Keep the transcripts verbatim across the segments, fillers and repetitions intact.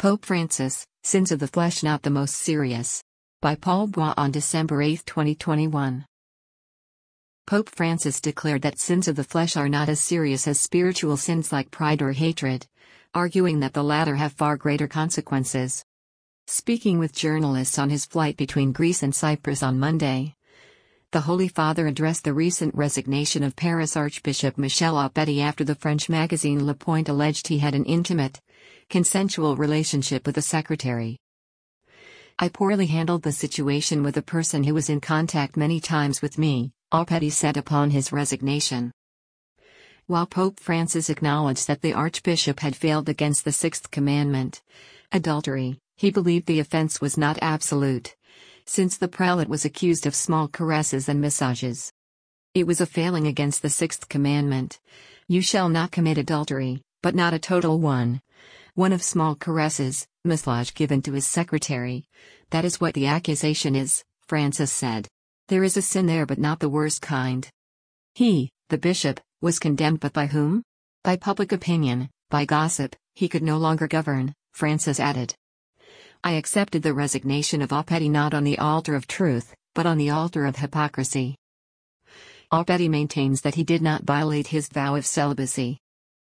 Pope Francis, Sins of the Flesh Not the Most Serious. By Paul Bois on December eighth twenty twenty-one. Pope Francis declared that sins of the flesh are not as serious as spiritual sins like pride or hatred, arguing that the latter have far greater consequences. Speaking with journalists on his flight between Greece and Cyprus on Monday, the Holy Father addressed the recent resignation of Paris Archbishop Michel Aupetit after the French magazine Le Point alleged he had an intimate, consensual relationship with the secretary. "I poorly handled the situation with a person who was in contact many times with me," Aupetit said upon his resignation. While Pope Francis acknowledged that the Archbishop had failed against the sixth commandment, adultery, he believed the offense was not absolute, since the prelate was accused of small caresses and massages. It was a failing against the sixth commandment: "You shall not commit adultery," but not a total one. One of small caresses, massage given to his secretary. That is what the accusation is, Francis said. There is a sin there, but not the worst kind. He, the bishop, was condemned, but by whom? By public opinion, by gossip. He could no longer govern, Francis added. "I accepted the resignation of Aupetit not on the altar of truth, but on the altar of hypocrisy." Aupetit maintains that he did not violate his vow of celibacy.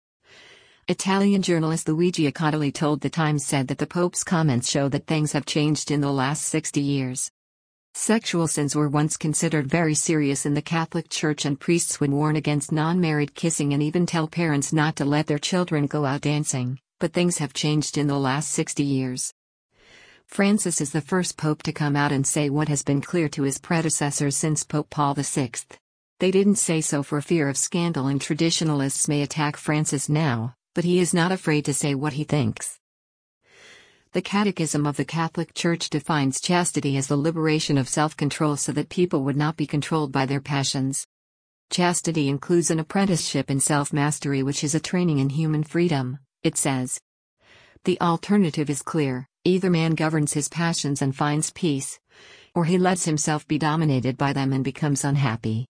Italian journalist Luigi Acquedoli told The Times said that the Pope's comments show that things have changed in the last sixty years. Sexual sins were once considered very serious in the Catholic Church, and priests would warn against non-married kissing and even tell parents not to let their children go out dancing, but things have changed in the last sixty years. Francis is the first pope to come out and say what has been clear to his predecessors since Pope Paul the Sixth. They didn't say so for fear of scandal, and traditionalists may attack Francis now, but he is not afraid to say what he thinks. The Catechism of the Catholic Church defines chastity as the liberation of self-control so that people would not be controlled by their passions. Chastity includes an apprenticeship in self-mastery, which is a training in human freedom, it says. The alternative is clear: either man governs his passions and finds peace, or he lets himself be dominated by them and becomes unhappy.